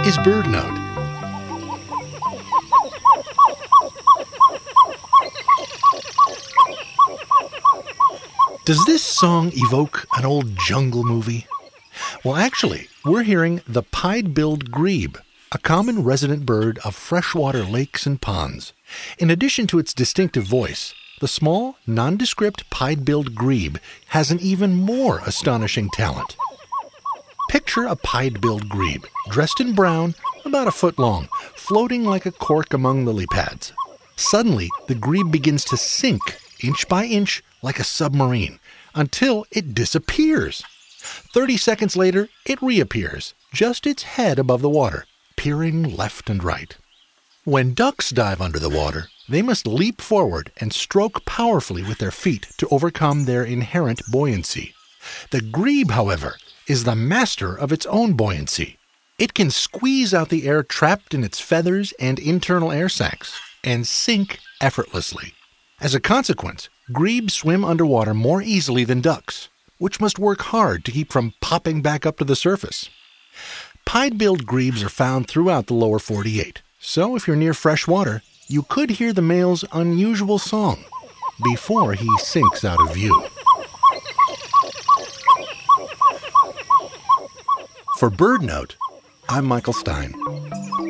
is BirdNote. Does this song evoke an old jungle movie? Well, actually, we're hearing the pied-billed grebe, a common resident bird of freshwater lakes and ponds. In addition to its distinctive voice, the small, nondescript pied-billed grebe has an even more astonishing talent. Picture a pied-billed grebe, dressed in brown, about a foot long, floating like a cork among lily pads. Suddenly, the grebe begins to sink, inch by inch, like a submarine, until it disappears. 30 seconds later, it reappears, just its head above the water, peering left and right. When ducks dive under the water, they must leap forward and stroke powerfully with their feet to overcome their inherent buoyancy. The grebe, however, is the master of its own buoyancy. It can squeeze out the air trapped in its feathers and internal air sacs and sink effortlessly. As a consequence, grebes swim underwater more easily than ducks, which must work hard to keep from popping back up to the surface. Pied-billed grebes are found throughout the lower 48, so if you're near fresh water, you could hear the male's unusual song before he sinks out of view. For BirdNote, I'm Michael Stein.